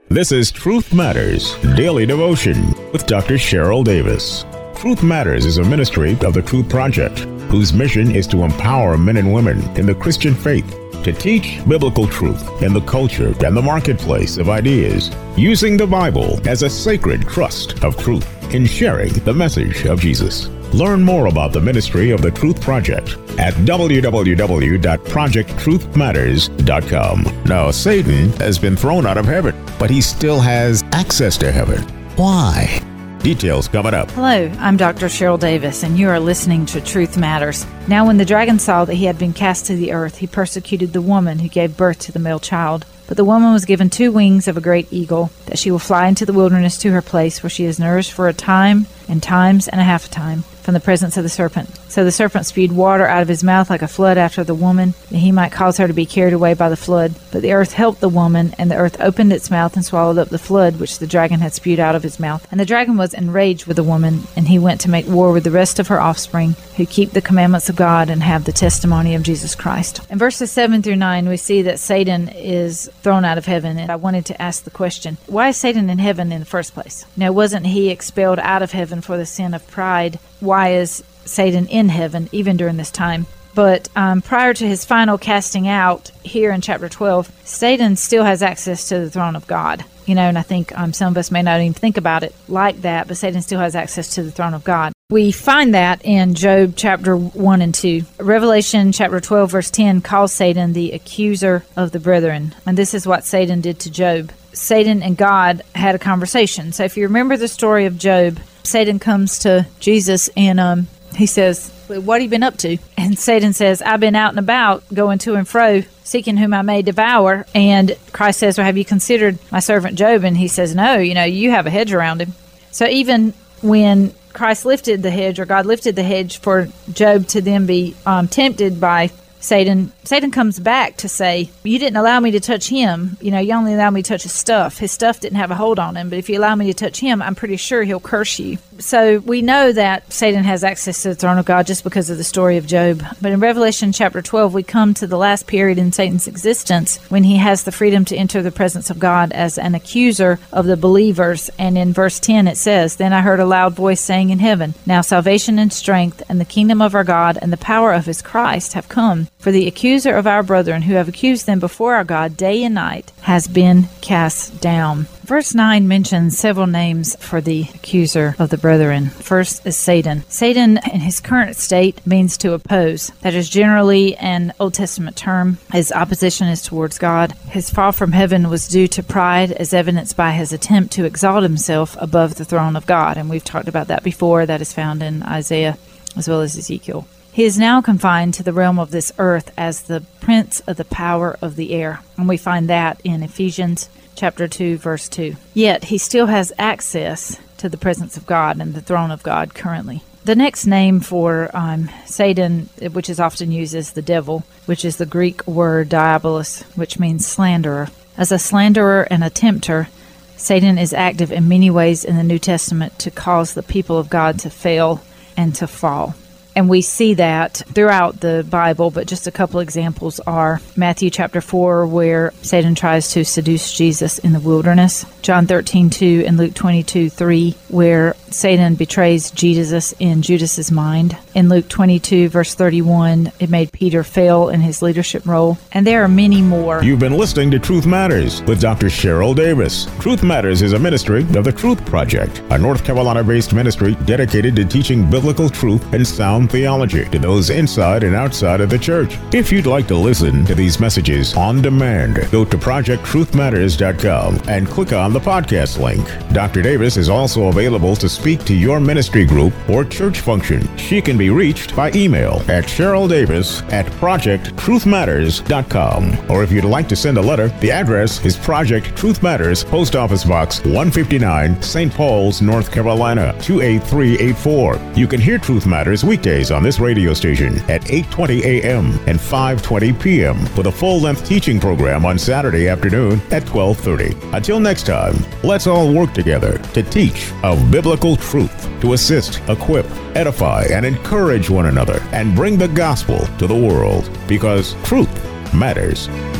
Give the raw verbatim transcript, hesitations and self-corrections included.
This is Truth Matters Daily Devotion with Doctor Cheryl Davis. Truth Matters is a ministry of the Truth Project, whose mission is to empower men and women in the Christian faith to teach biblical truth in the culture and the marketplace of ideas, using the Bible as a sacred trust of truth in sharing the message of Jesus. Learn more about the ministry of the Truth Project at w w w dot project truth matters dot com. Now, Satan has been thrown out of heaven, but he still has access to heaven. Why? Details coming up. Hello, I'm Doctor Cheryl Davis, and you are listening to Truth Matters. Now when the dragon saw that he had been cast to the earth, he persecuted the woman who gave birth to the male child. But the woman was given two wings of a great eagle, that she will fly into the wilderness to her place, where she is nourished for a time, and times and a half a time, from the presence of the serpent. So the serpent spewed water out of his mouth like a flood after the woman, that he might cause her to be carried away by the flood. But the earth helped the woman, and the earth opened its mouth and swallowed up the flood which the dragon had spewed out of his mouth. And the dragon was enraged with the woman, and he went to make war with the rest of her offspring, who keep the commandments of God and have the testimony of Jesus Christ. In verses seven through nine, we see that Satan is thrown out of heaven, and I wanted to ask the question, why is Satan in heaven in the first place? Now, wasn't he expelled out of heaven for the sin of pride? Why is Satan in heaven even during this time? But um, prior to his final casting out here in chapter twelve, Satan still has access to the throne of God. You know, and I think um, some of us may not even think about it like that, but Satan still has access to the throne of God. We find that in Job chapter one and two. Revelation chapter twelve verse ten calls Satan the accuser of the brethren. And this is what Satan did to Job. Satan and God had a conversation. So if you remember the story of Job, Satan comes to Jesus and um, he says, what have you been up to? And Satan says, I've been out and about, going to and fro, seeking whom I may devour. And Christ says, well, have you considered my servant Job? And he says, no, you know, you have a hedge around him. So even when Christ lifted the hedge, or God lifted the hedge for Job to then be um, tempted by Satan, Satan comes back to say, you didn't allow me to touch him. You know, you only allowed me to touch his stuff. His stuff didn't have a hold on him. But if you allow me to touch him, I'm pretty sure he'll curse you. So we know that Satan has access to the throne of God just because of the story of Job. But in Revelation chapter twelve, we come to the last period in Satan's existence when he has the freedom to enter the presence of God as an accuser of the believers. And in verse ten it says, Then I heard a loud voice saying in heaven, Now salvation and strength and the kingdom of our God and the power of his Christ have come. For the accuser of our brethren, who have accused them before our God day and night, has been cast down. Verse nine mentions several names for the accuser of the brethren. First is Satan. Satan, in his current state, means to oppose. That is generally an Old Testament term. His opposition is towards God. His fall from heaven was due to pride, as evidenced by his attempt to exalt himself above the throne of God. And we've talked about that before. That is found in Isaiah as well as Ezekiel. He is now confined to the realm of this earth as the prince of the power of the air. And we find that in Ephesians chapter two, verse two. Yet he still has access to the presence of God and the throne of God currently. The next name for um, Satan, which is often used as the devil, which is the Greek word diabolos, which means slanderer. As a slanderer and a tempter, Satan is active in many ways in the New Testament to cause the people of God to fail and to fall. And we see that throughout the Bible, but just a couple examples are Matthew chapter four, where Satan tries to seduce Jesus in the wilderness, John thirteen two and Luke twenty-two three, where Satan betrays Jesus in Judas's mind. In Luke twenty-two, verse thirty-one, it made Peter fail in his leadership role. And there are many more. You've been listening to Truth Matters with Doctor Cheryl Davis. Truth Matters is a ministry of the Truth Project, a North Carolina-based ministry dedicated to teaching biblical truth and sound theology to those inside and outside of the church. If you'd like to listen to these messages on demand, go to project truth matters dot com and click on the podcast link. Doctor Davis is also available to speak to your ministry group or church function. She can be reached by email at cheryl davis at project truth matters dot com. Or if you'd like to send a letter, the address is Project Truth Matters, Post Office Box one fifty-nine, Saint Paul's, North Carolina two eight three eight four. You can hear Truth Matters weekdays on this radio station at eight twenty a.m. and five twenty p.m. with a full-length teaching program on Saturday afternoon at twelve thirty. Until next time, let's all work together to teach of biblical truth, to assist, equip, edify, and encourage one another, and bring the gospel to the world, because truth matters.